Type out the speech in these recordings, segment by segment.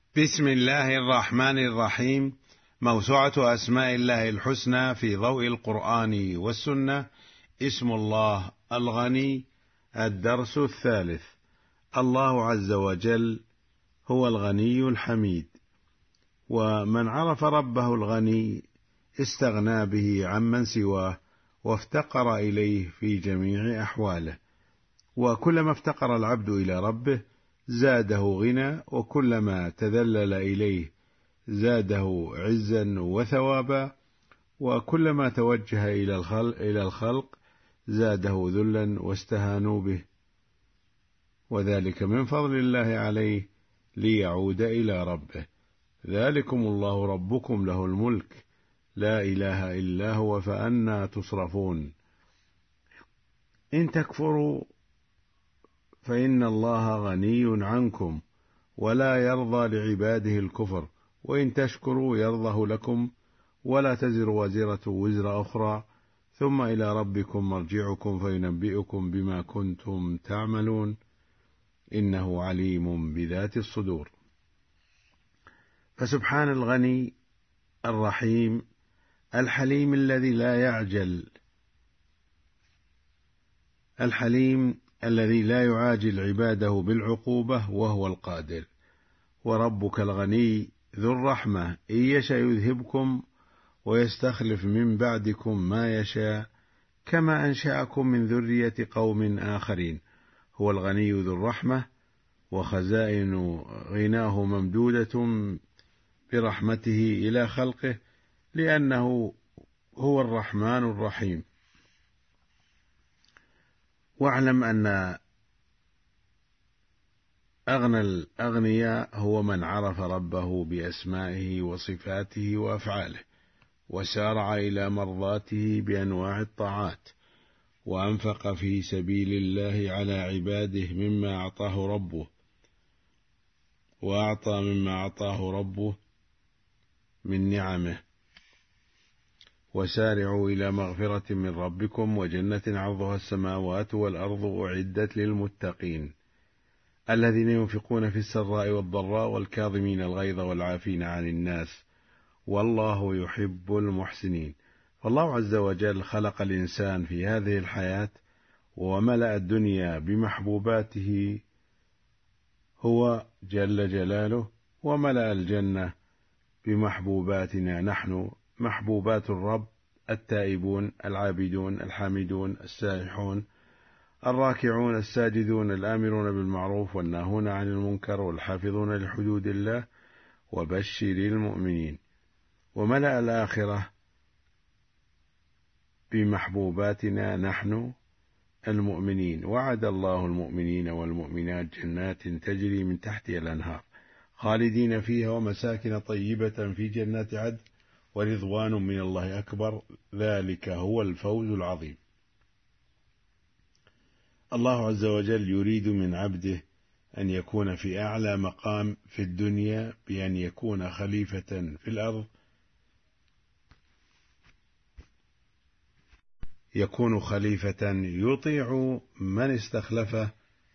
بسم الله الرحمن الرحيم. موسوعة أسماء الله الحسنى في ضوء القرآن والسنة. اسم الله الغني. الدرس الثالث. الله عز وجل هو الغني الحميد، ومن عرف ربه الغني استغنى به عمن سواه وافتقر إليه في جميع أحواله، وكلما افتقر العبد إلى ربه زاده غنى، وكلما تذلل إليه زاده عزا وثوابا، وكلما توجه إلى الخلق زاده ذلا واستهانوا به، وذلك من فضل الله عليه ليعود إلى ربه. ذلكم الله ربكم له الملك لا إله إلا هو فأنى تصرفون. إن تكفروا فإن الله غني عنكم ولا يرضى لعباده الكفر، وإن تشكروا يرضه لكم ولا تزر وازرة وزر أخرى، ثم إلى ربكم مرجعكم فينبئكم بما كنتم تعملون، إنه عليم بذات الصدور. فسبحان الغني الرحيم الحليم الذي لا يعجل، الحليم الذي لا يعاجل عباده بالعقوبة وهو القادر. وربك الغني ذو الرحمة إن يشاء يذهبكم ويستخلف من بعدكم ما يشاء كما أنشأكم من ذرية قوم آخرين. هو الغني ذو الرحمة، وخزائن غناه ممدودة برحمته إلى خلقه، لأنه هو الرحمن الرحيم. واعلم أن أغنى الأغنياء هو من عرف ربه بأسمائه وصفاته وأفعاله، وسارع إلى مرضاته بأنواع الطاعات، وأنفق في سبيل الله على عباده مما أعطاه ربه، وأعطى مما أعطاه ربه من نعمه. وسارعوا إلى مغفرة من ربكم وجنة عرضها السماوات والأرض أعدت للمتقين الذين ينفقون في السراء والضراء والكاظمين الغيظ والعافين عن الناس والله يحب المحسنين. فالله عز وجل خلق الإنسان في هذه الحياة وملأ الدنيا بمحبوباته هو جل جلاله، وملأ الجنة بمحبوباتنا نحن، محبوبات الرب: التائبون العابدون الحامدون السائحون الراكعون الساجدون الآمرون بالمعروف والناهون عن المنكر والحافظون لحدود الله وبشر المؤمنين. وملأ الآخرة بمحبوباتنا نحن المؤمنين: وعد الله المؤمنين والمؤمنات جنات تجري من تحتها الأنهار خالدين فيها ومساكن طيبة في جنات عدن ورضوان من الله أكبر، ذلك هو الفوز العظيم. الله عز وجل يريد من عبده أن يكون في أعلى مقام في الدنيا بأن يكون خليفة في الأرض، يكون خليفة يطيع من استخلفه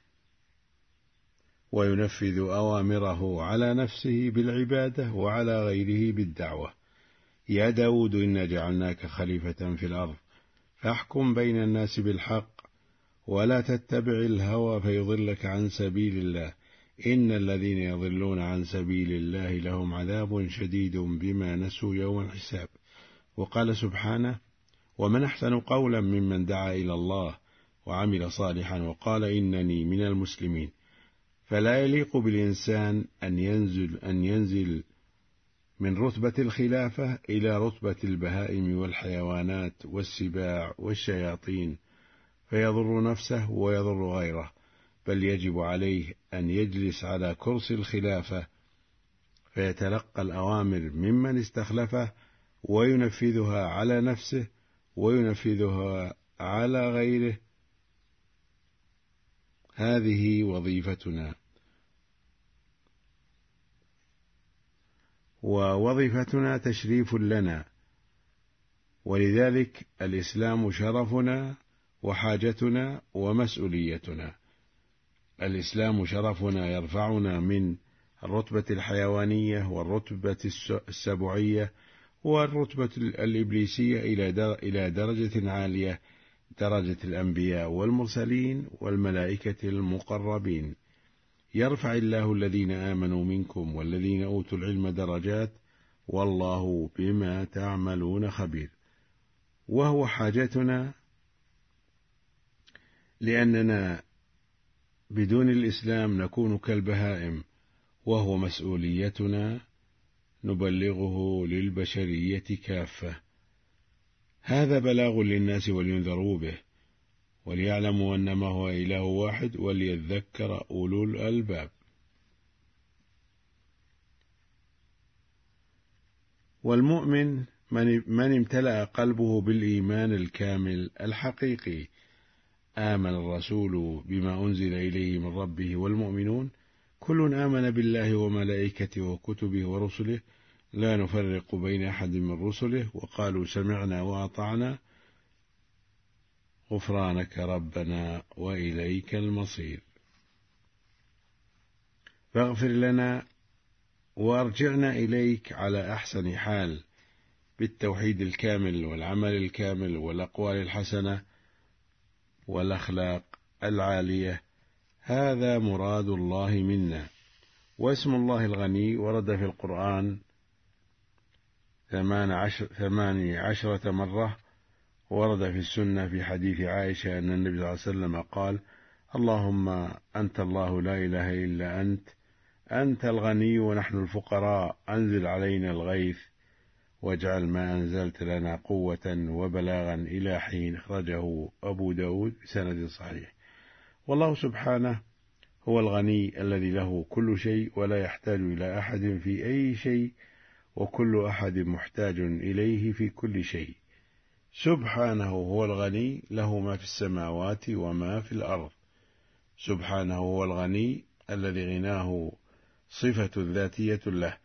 وينفذ أوامره على نفسه بالعبادة وعلى غيره بالدعوة. يا داود إنا جعلناك خليفة في الأرض فاحكم بين الناس بالحق ولا تتبع الهوى فيضلك عن سبيل الله إن الذين يضلون عن سبيل الله لهم عذاب شديد بما نسوا يوم الحساب. وقال سبحانه: ومن أحسن قولا ممن دعا إلى الله وعمل صالحا وقال إنني من المسلمين. فلا يليق بالإنسان أن ينزل من رتبة الخلافة إلى رتبة البهائم والحيوانات والسباع والشياطين فيضر نفسه ويضر غيره، بل يجب عليه أن يجلس على كرسي الخلافة فيتلقى الأوامر ممن استخلفه وينفذها على نفسه وينفذها على غيره. هذه وظيفتنا، ووظيفتنا تشريف لنا، ولذلك الإسلام شرفنا وحاجتنا ومسؤوليتنا. الإسلام شرفنا يرفعنا من الرتبة الحيوانية والرتبة السبعية والرتبة الإبليسية إلى درجة عالية، درجة الأنبياء والمرسلين والملائكة المقربين. يرفع الله الذين آمنوا منكم والذين أوتوا العلم درجات، والله بما تعملون خبير. وهو حاجتنا، لأننا بدون الإسلام نكون كالبهائم، وهو مسؤوليتنا نبلغه للبشرية كافة. هذا بلاغ للناس ولينذروا به وليعلموا أنما هو إله واحد وليذكر أولو الألباب. والمؤمن من امتلأ قلبه بالإيمان الكامل الحقيقي. آمن الرسول بما أنزل إليه من ربه والمؤمنون كل آمن بالله وملائكته وكتبه ورسله لا نفرق بين أحد من رسله وقالوا سمعنا وأطعنا غفرانك ربنا وإليك المصير. فاغفر لنا وارجعنا إليك على أحسن حال، بالتوحيد الكامل والعمل الكامل والأقوال الحسنة والأخلاق العالية. هذا مراد الله منا. واسم الله الغني ورد في القرآن 18 مرة، ورد في السنة في حديث عائشة أن النبي صلى الله عليه وسلم قال: اللهم أنت الله لا إله إلا أنت الغني ونحن الفقراء، أنزل علينا الغيث واجعل ما أنزلت لنا قوة وبلاغا إلى حين. أخرجه أبو داود بسند صحيح. والله سبحانه هو الغني الذي له كل شيء ولا يحتاج إلى أحد في أي شيء، وكل أحد محتاج إليه في كل شيء. سبحانه هو الغني، له ما في السماوات وما في الأرض. سبحانه هو الغني الذي غناه صفة ذاتية له،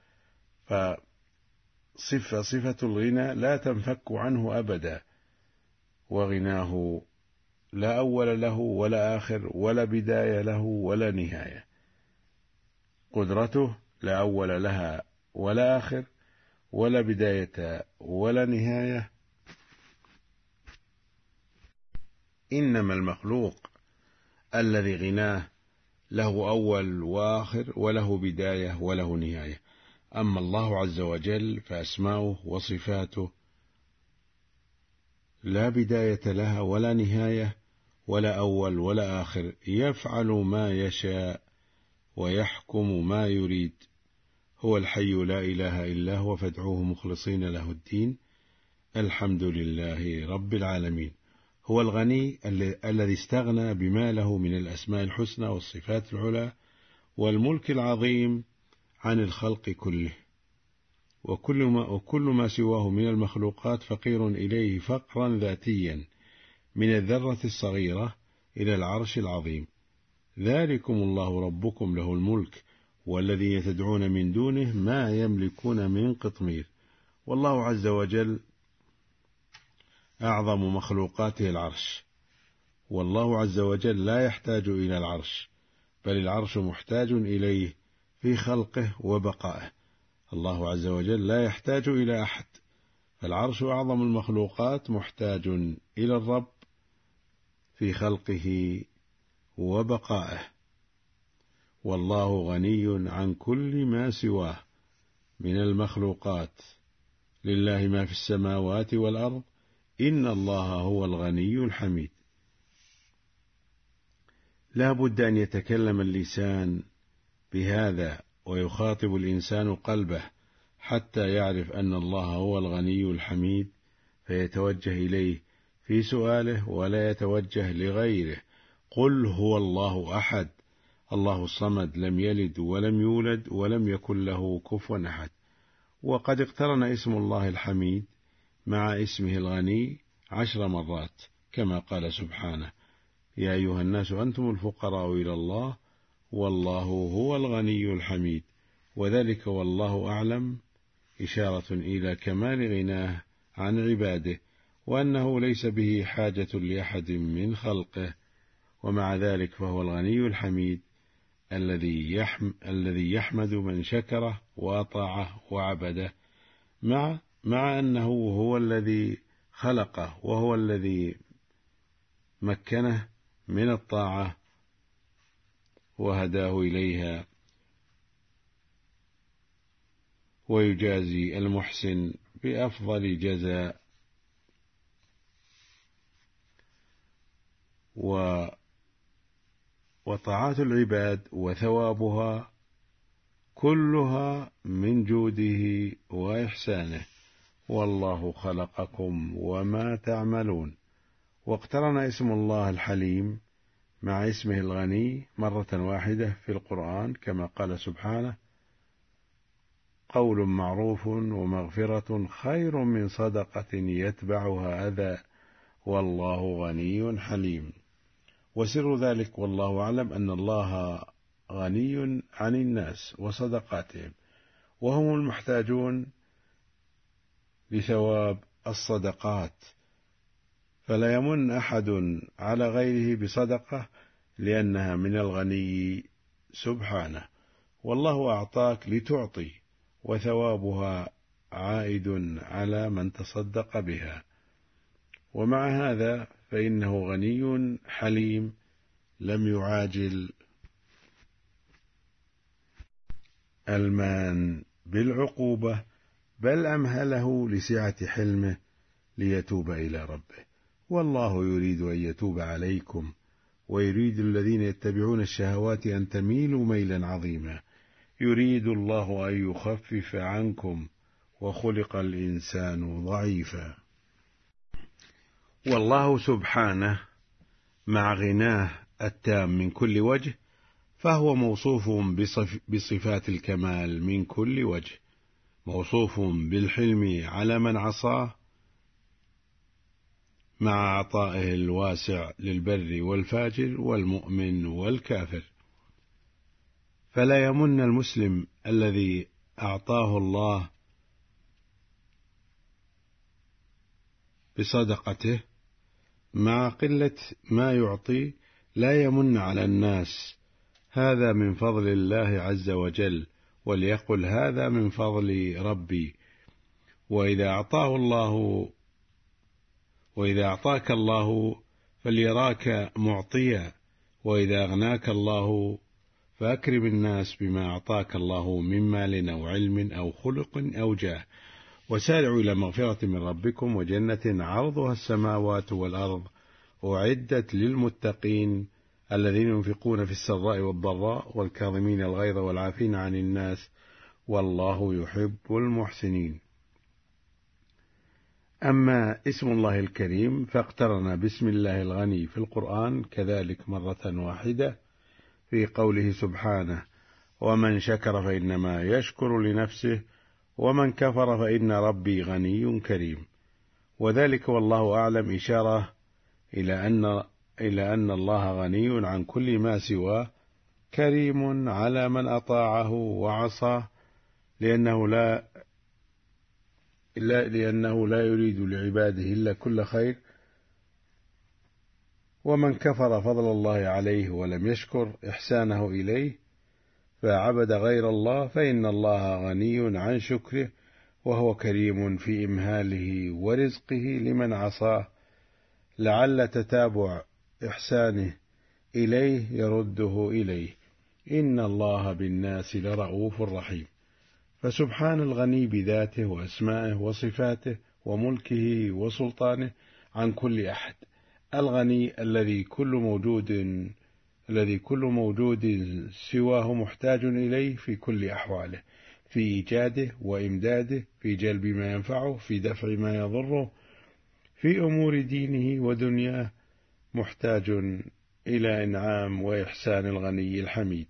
صفة الغنى لا تنفك عنه أبدا، وغناه لا أول له ولا آخر ولا بداية له ولا نهاية. قدرته لا أول لها ولا آخر ولا بداية ولا نهاية. إنما المخلوق الذي غناه له أول وآخر وله بداية وله نهاية. أما الله عز وجل فأسماؤه وصفاته لا بداية لها ولا نهاية ولا أول ولا آخر، يفعل ما يشاء ويحكم ما يريد. هو الحي لا إله إلا هو فادعوه مخلصين له الدين، الحمد لله رب العالمين. هو الغني الذي استغنى بما له من الأسماء الحسنى والصفات العلى والملك العظيم عن الخلق كله، وكل ما سواه من المخلوقات فقير إليه فقرا ذاتيا، من الذرة الصغيرة إلى العرش العظيم. ذلكم الله ربكم له الملك، والذين تدعون من دونه ما يملكون من قطمير. والله عز وجل أعظم مخلوقاته العرش، والله عز وجل لا يحتاج إلى العرش، بل العرش محتاج إليه في خلقه وبقائه. الله عز وجل لا يحتاج إلى أحد، فالعرش أعظم المخلوقات محتاج إلى الرب في خلقه وبقائه. والله غني عن كل ما سواه من المخلوقات، لله ما في السماوات والأرض، إن الله هو الغني الحميد. لا بد أن يتكلم اللسان بهذا ويخاطب الإنسان قلبه حتى يعرف أن الله هو الغني الحميد، فيتوجه إليه في سؤاله ولا يتوجه لغيره. قل هو الله أحد الله الصمد لم يلد ولم يولد ولم يكن له كفوا أحد. وقد اقترن اسم الله الحميد مع اسمه الغني 10 مرات، كما قال سبحانه: يا أيها الناس أنتم الفقراء إلى الله والله هو الغني الحميد. وذلك والله أعلم إشارة إلى كمال غناه عن عباده، وأنه ليس به حاجة لأحد من خلقه، ومع ذلك فهو الغني الحميد الذي يحمد من شكره وأطاعه وعبده، مع أنه هو الذي خلقه وهو الذي مكنه من الطاعة وهداه إليها، ويجازي المحسن بأفضل جزاء. وطاعات العباد وثوابها كلها من جوده وإحسانه، والله خلقكم وما تعملون. واقترن اسم الله الحليم مع اسمه الغني مرة واحدة في القرآن، كما قال سبحانه: قول معروف ومغفرة خير من صدقة يتبعها أذى والله غني حليم. وسر ذلك والله أعلم أن الله غني عن الناس وصدقاتهم، وهم المحتاجون لثواب الصدقات، فلا يمن أحد على غيره بصدقة لأنها من الغني سبحانه. والله أعطاك لتعطي، وثوابها عائد على من تصدق بها. ومع هذا فإنه غني حليم، لم يعاجل المان بالعقوبة، بل أمهله لسعة حلمه ليتوب إلى ربه. والله يريد أن يتوب عليكم، ويريد الذين يتبعون الشهوات أن تميلوا ميلا عظيما. يريد الله أن يخفف عنكم، وخلق الإنسان ضعيفا. والله سبحانه مع غناه التام من كل وجه، فهو موصوف بصفات الكمال من كل وجه، موصوف بالحلم على من عصاه مع عطائه الواسع للبر والفاجر والمؤمن والكافر. فلا يمن المسلم الذي أعطاه الله بصدقته مع قلة ما يعطي، لا يمن على الناس: هذا من فضل الله عز وجل، وليقل هذا من فضل ربي. وإذا أعطاك الله فليراك معطيا، وإذا أغناك الله فأكرم الناس بما أعطاك الله من مال أو علم أو خلق أو جاه. وسارعوا إلى مغفرة من ربكم وجنة عرضها السماوات والأرض أعدت للمتقين الذين ينفقون في السراء والضراء والكاظمين الغيظ والعافين عن الناس والله يحب المحسنين. أما اسم الله الكريم فاقترن باسم الله الغني في القرآن كذلك مرة واحدة في قوله سبحانه: ومن شكر فإنما يشكر لنفسه ومن كفر فإن ربي غني كريم. وذلك والله أعلم إشارة إلى أن الله غني عن كل ما سواه، كريم على من أطاعه وعصاه، لأنه لا يريد لعباده إلا كل خير. ومن كفر فضل الله عليه ولم يشكر إحسانه إليه فعبد غير الله، فإن الله غني عن شكره، وهو كريم في إمهاله ورزقه لمن عصاه، لعل تتابع إحسانه إليه يرده إليه. إن الله بالناس لرؤوف رحيم. فسبحان الغني بذاته وأسمائه وصفاته وملكه وسلطانه عن كل أحد، الغني الذي كل موجود سواه محتاج إليه في كل أحواله، في إيجاده وإمداده، في جلب ما ينفعه، في دفع ما يضره، في أمور دينه ودنياه، محتاج إلى إنعام وإحسان الغني الحميد،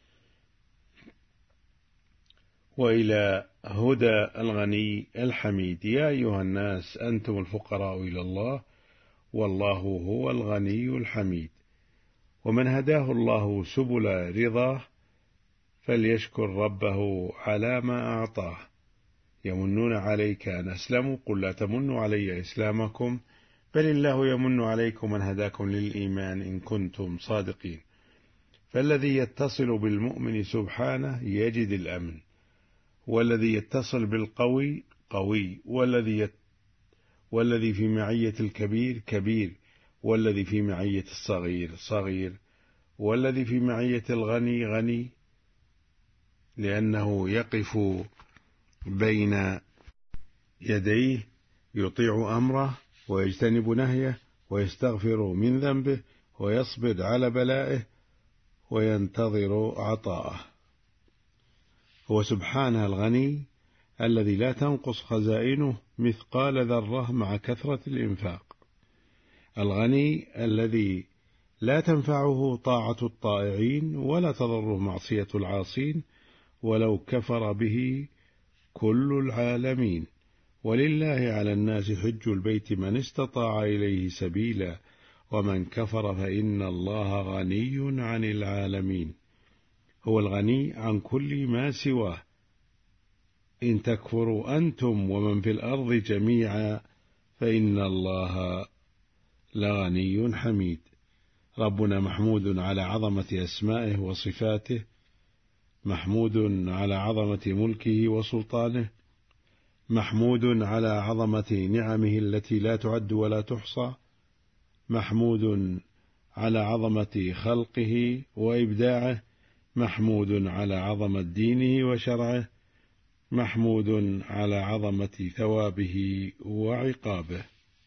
وإلى هدى الغني الحميد. يا أيها الناس أنتم الفقراء إلى الله والله هو الغني الحميد. ومن هداه الله سبل رضاه فليشكر ربه على ما أعطاه. يمنون عليك أن أسلموا، قل لا تمنوا علي إسلامكم بل الله يمن عليكم أن هداكم للإيمان إن كنتم صادقين. فالذي يتصل بالمؤمن سبحانه يجد الأمن، والذي يتصل بالقوي قوي، والذي في معية الكبير كبير، والذي في معية الصغير صغير، والذي في معية الغني غني، لأنه يقف بين يديه يطيع أمره ويجتنب نهيه ويستغفر من ذنبه ويصبر على بلائه وينتظر عطاءه. هو سبحانه الغني الذي لا تنقص خزائنه مثقال ذرة مع كثرة الإنفاق، الغني الذي لا تنفعه طاعة الطائعين ولا تضره معصية العاصين ولو كفر به كل العالمين. ولله على الناس حج البيت من استطاع إليه سبيلا ومن كفر فإن الله غني عن العالمين. هو الغني عن كل ما سواه. إن تكفروا أنتم ومن في الأرض جميعا فإن الله لغني حميد. ربنا محمود على عظمة أسمائه وصفاته، محمود على عظمة ملكه وسلطانه، محمود على عظمة نعمه التي لا تعد ولا تحصى، محمود على عظمة خلقه وإبداعه، محمود على عظمة دينه وشرعه، محمود على عظمة ثوابه وعقابه.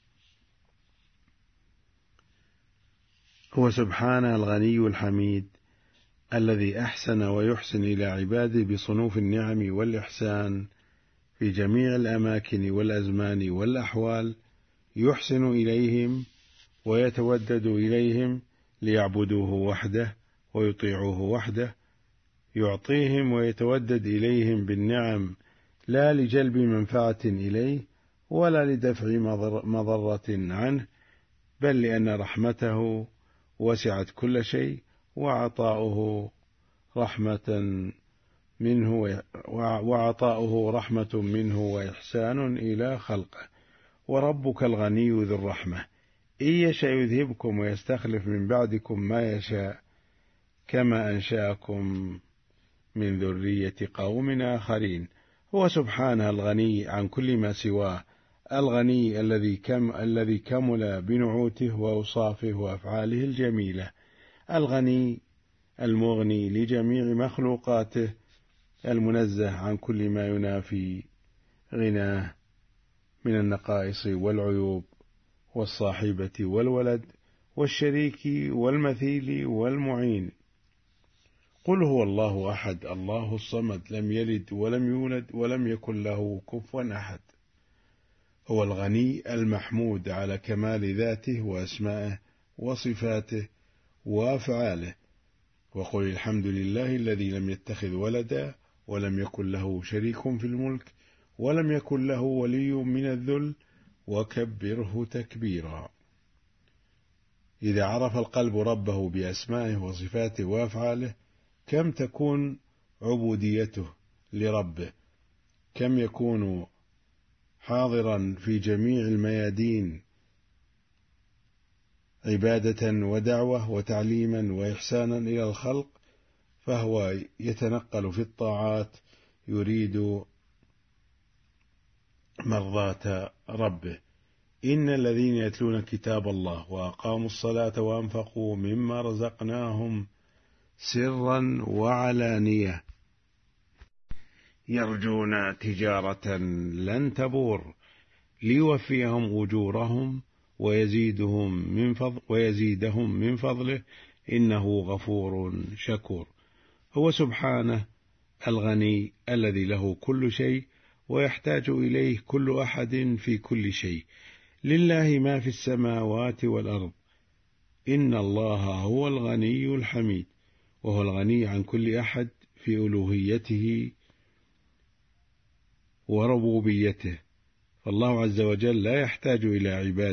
هو سبحانه الغني الحميد الذي أحسن ويحسن إلى عباده بصنوف النعم والإحسان في جميع الأماكن والأزمان والأحوال، يحسن إليهم ويتودد إليهم ليعبدوه وحده ويطيعوه وحده، يعطيهم ويتودد إليهم بالنعم لا لجلب منفعة إليه ولا لدفع مضرة عنه، بل لأن رحمته وسعت كل شيء وعطاؤه رحمة منه وإحسان إلى خلقه. وربك الغني ذو الرحمة إن يشاء يذهبكم ويستخلف من بعدكم ما يشاء كما أنشأكم من ذرية قوم آخرين. هو سبحانه الغني عن كل ما سواه، الغني الذي كمل بنعوته وأوصافه وأفعاله الجميلة، الغني المغني لجميع مخلوقاته، المنزه عن كل ما ينافي غناه من النقائص والعيوب والصاحبة والولد والشريك والمثيل والمعين. قل هو الله أحد الله الصمد لم يلد ولم يولد ولم يكن له كفوا أحد. هو الغني المحمود على كمال ذاته وأسمائه وصفاته وأفعاله. وقل الحمد لله الذي لم يتخذ ولدا ولم يكن له شريك في الملك ولم يكن له ولي من الذل وكبره تكبيرا. إذا عرف القلب ربه بأسمائه وصفاته وأفعاله كم تكون عبوديته لربه، كم يكون حاضرا في جميع الميادين عبادة ودعوة وتعليما وإحسانا إلى الخلق، فهو يتنقل في الطاعات يريد مرضاة ربه. إن الذين يتلون كتاب الله وأقاموا الصلاة وأنفقوا مما رزقناهم سرا وعلانية يرجون تجارة لن تبور ليوفيهم أجورهم ويزيدهم من فضله إنه غفور شكور. هو سبحانه الغني الذي له كل شيء ويحتاج إليه كل أحد في كل شيء، لله ما في السماوات والأرض. إن الله هو الغني الحميد، وهو الغني عن كل أحد في ألوهيته وربوبيته، فالله عز وجل لا يحتاج إلى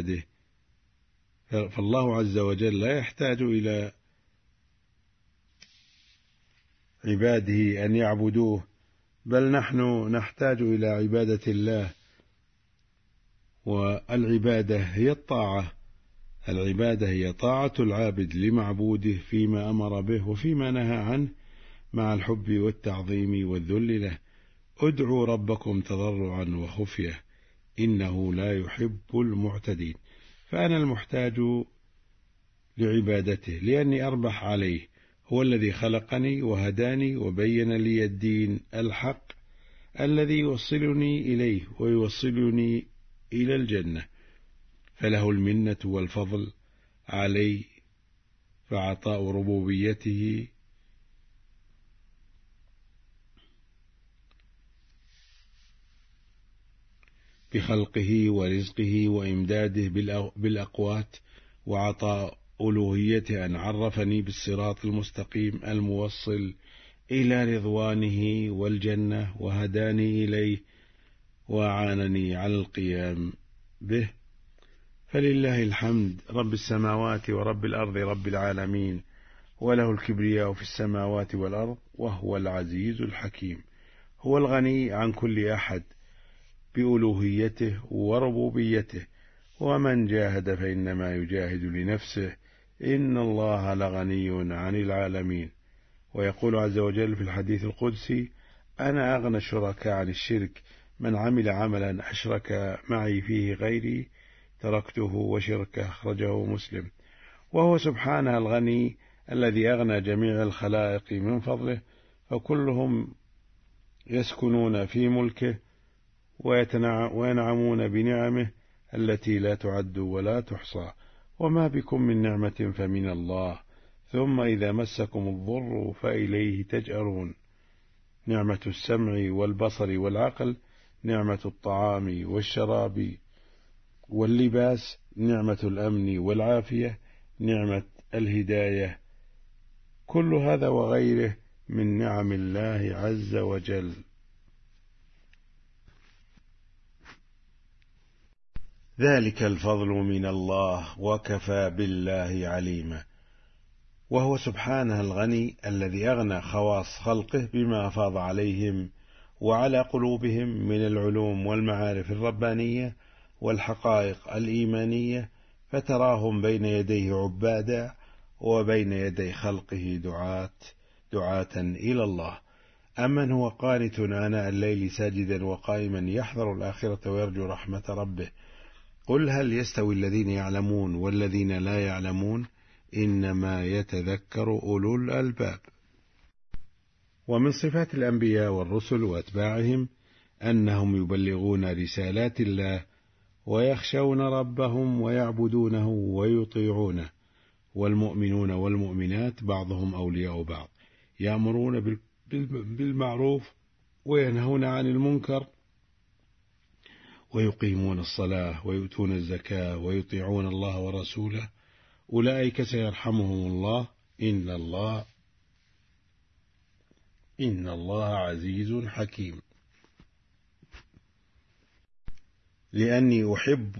عباده أن يعبدوه، بل نحن نحتاج إلى عبادة الله، والعبادة هي الطاعة العبادة هي طاعة العابد لمعبوده فيما أمر به وفيما نهى عنه مع الحب والتعظيم والذل له. ادعوا ربكم تضرعا وخفية إنه لا يحب المعتدين. فأنا المحتاج لعبادته لأني أربح عليه، هو الذي خلقني وهداني وبين لي الدين الحق الذي يوصلني إليه ويوصلني إلى الجنة، فله المنة والفضل علي، فعطاء ربوبيته بخلقه ورزقه وإمداده بالأقوات، وعطاء ألوهيته أن عرفني بالصراط المستقيم الموصل إلى رضوانه والجنة وهداني إليه وأعانني على القيام به. فلله الحمد رب السماوات ورب الأرض رب العالمين، وله الكبرياء في السماوات والأرض وهو العزيز الحكيم. هو الغني عن كل أحد بألوهيته وربوبيته، ومن جاهد فإنما يجاهد لنفسه إن الله لغني عن العالمين. ويقول عز وجل في الحديث القدسي: أنا أغنى الشركاء عن الشرك، من عمل عملا أشرك معي فيه غيري تركته وشركه. أخرجه مسلم. وهو سبحانه الغني الذي أغنى جميع الخلائق من فضله، فكلهم يسكنون في ملكه وينعمون بنعمه التي لا تعد ولا تحصى. وما بكم من نعمة فمن الله، ثم إذا مسكم الضر فإليه تجأرون. نعمة السمع والبصر والعقل، نعمة الطعام والشراب واللباس، نعمة الأمن والعافية، نعمة الهداية، كل هذا وغيره من نعم الله عز وجل. ذلك الفضل من الله وكفى بالله عليما. وهو سبحانه الغني الذي أغنى خواص خلقه بما أفاض عليهم وعلى قلوبهم من العلوم والمعارف الربانية والحقائق الإيمانية، فتراهم بين يديه عبادا وبين يدي خلقه دعاة إلى الله. أمن هو قانت آناء الليل ساجدا وقائما يحذر الآخرة ويرجو رحمة ربه. قل هل يستوي الذين يعلمون والذين لا يعلمون، إنما يتذكر أولو الألباب. ومن صفات الأنبياء والرسل وأتباعهم أنهم يبلغون رسالات الله ويخشون ربهم ويعبدونه ويطيعونه. والمؤمنون والمؤمنات بعضهم أولياء بعض، يأمرون بالمعروف وينهون عن المنكر ويقيمون الصلاة ويؤتون الزكاة ويطيعون الله ورسوله، أولئك سيرحمهم الله إن الله عزيز حكيم. لأني أحب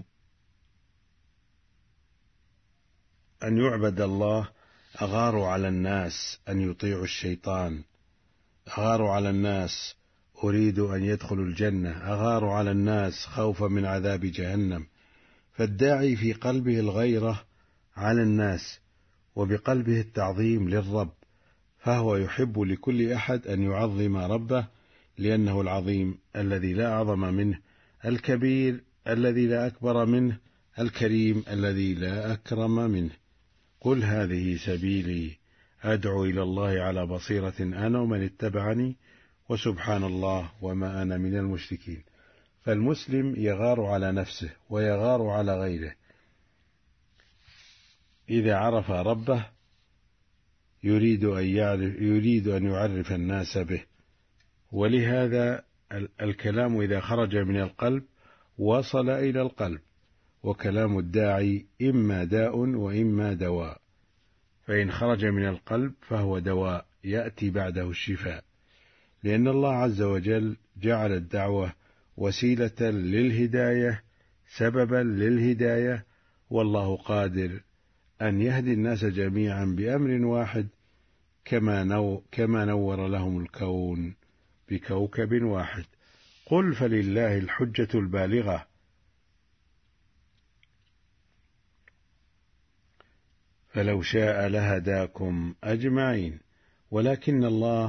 أن يعبد الله أغار على الناس أن يطيعوا الشيطان، أغار على الناس أريد أن يدخلوا الجنة، أغار على الناس خوفا من عذاب جهنم. فالداعي في قلبه الغيرة على الناس وبقلبه التعظيم للرب، فهو يحب لكل أحد أن يعظم ربه، لأنه العظيم الذي لا أعظم منه، الكبير الذي لا أكبر منه، الكريم الذي لا أكرم منه. قل هذه سبيلي أدعو إلى الله على بصيرة أنا ومن اتبعني وسبحان الله وما أنا من المشركين. فالمسلم يغار على نفسه ويغار على غيره إذا عرف ربه، يريد أن يعرف الناس به. ولهذا الكلام إذا خرج من القلب وصل إلى القلب، وكلام الداعي إما داء وإما دواء، فإن خرج من القلب فهو دواء يأتي بعده الشفاء، لأن الله عز وجل جعل الدعوة وسيلة للهداية، سببا للهداية، والله قادر أن يهدي الناس جميعا بأمر واحد، كما نور لهم الكون بكوكب واحد. قل فلله الحجة البالغة فلو شاء لهداكم أجمعين، ولكن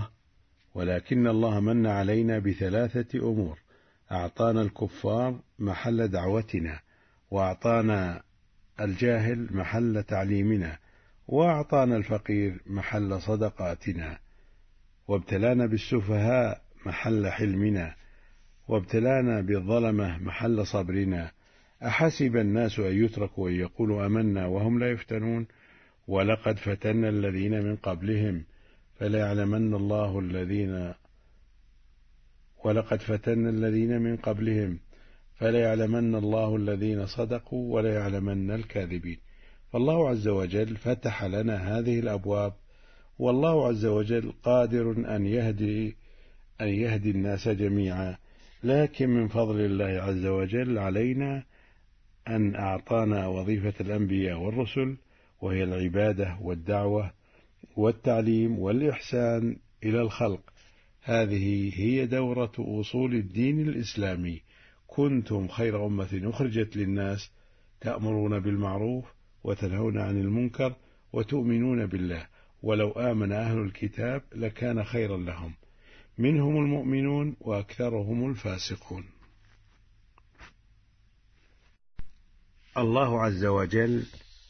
الله من علينا بثلاثة أمور: أعطانا الكفار محل دعوتنا، وأعطانا الجاهل محل تعليمنا، وأعطانا الفقير محل صدقاتنا، وابتلانا بالسفهاء محل حلمنا، وابتلانا بالظلمة محل صبرنا. أحسب الناس أن يتركوا أن يقولوا آمنا وهم لا يفتنون؟ ولقد فتنا الذين من قبلهم فليعلمن الله الذين صدقوا وليعلمن الكاذبين. فالله عز وجل فتح لنا هذه الأبواب، والله عز وجل قادر أن يهدي الناس جميعا، لكن من فضل الله عز وجل علينا أن أعطانا وظيفة الأنبياء والرسل، وهي العبادة والدعوة والتعليم والإحسان إلى الخلق. هذه هي دورة أصول الدين الإسلامي. كنتم خير أمة أخرجت للناس تأمرون بالمعروف وتنهون عن المنكر وتؤمنون بالله، ولو آمن أهل الكتاب لكان خيرا لهم، منهم المؤمنون وأكثرهم الفاسقون. الله عز وجل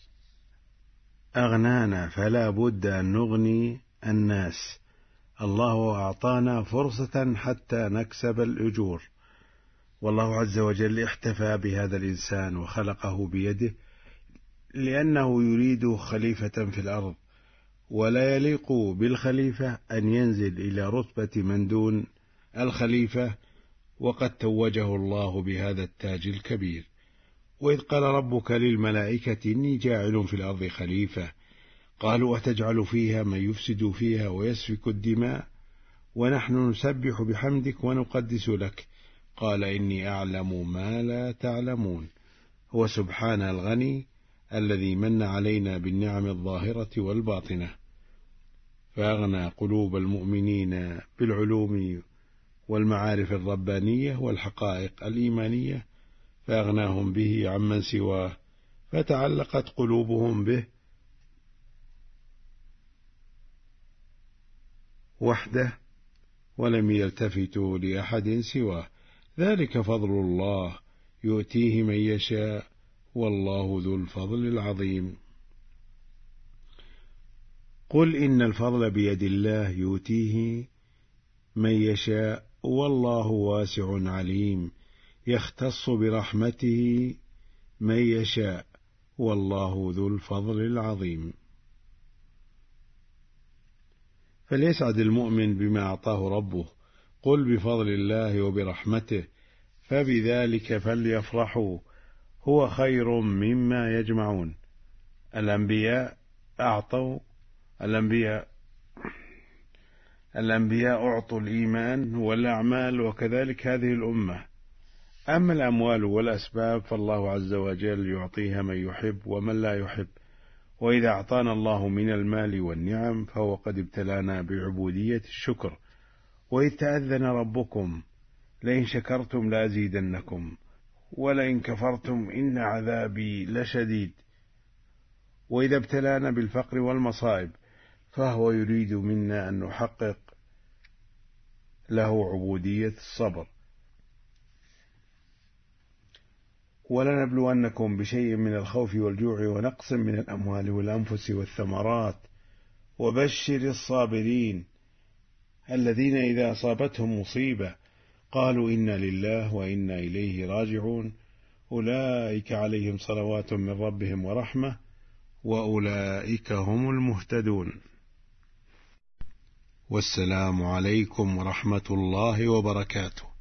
أغنانا فلا بد أن نغني الناس. الله أعطانا فرصة حتى نكسب الأجور، والله عز وجل احتفى بهذا الإنسان وخلقه بيده لأنه يريد خليفة في الأرض، ولا يليق بالخليفة أن ينزل إلى رتبة من دون الخليفة، وقد توجه الله بهذا التاج الكبير. وإذ قال ربك للملائكة إني جاعل في الأرض خليفة، قالوا أتجعل فيها من يفسد فيها ويسفك الدماء ونحن نسبح بحمدك ونقدس لك، قال إني أعلم ما لا تعلمون. هو سبحانه الغني الذي من علينا بالنعم الظاهرة والباطنة، فأغنى قلوب المؤمنين بالعلوم والمعارف الربانية والحقائق الإيمانية، فأغناهم به عمن سواه، فتعلقت قلوبهم به وحده ولم يلتفتوا لأحد سواه. ذلك فضل الله يؤتيه من يشاء والله ذو الفضل العظيم. قل إن الفضل بيد الله يؤتيه من يشاء والله واسع عليم، يختص برحمته من يشاء والله ذو الفضل العظيم. فليسعد المؤمن بما أعطاه ربه. قل بفضل الله وبرحمته فبذلك فليفرحوا هو خير مما يجمعون. الأنبياء أعطوا الإيمان والأعمال، وكذلك هذه الأمة. أما الأموال والأسباب فالله عز وجل يعطيها من يحب ومن لا يحب، وإذا أعطانا الله من المال والنعم فهو قد ابتلانا بعبودية الشكر. وإذ تأذن ربكم لئن شكرتم لأزيدنكم ولئن كفرتم إن عذابي لشديد. وإذا ابتلانا بالفقر والمصائب فهو يريد منا أن نحقق له عبودية الصبر. ولنبلونكم بشيء من الخوف والجوع ونقص من الأموال والأنفس والثمرات وبشر الصابرين الذين إذا أصابتهم مصيبة قالوا إنا لله وإنا إليه راجعون، أولئك عليهم صلوات من ربهم ورحمة وأولئك هم المهتدون. والسلام عليكم ورحمة الله وبركاته.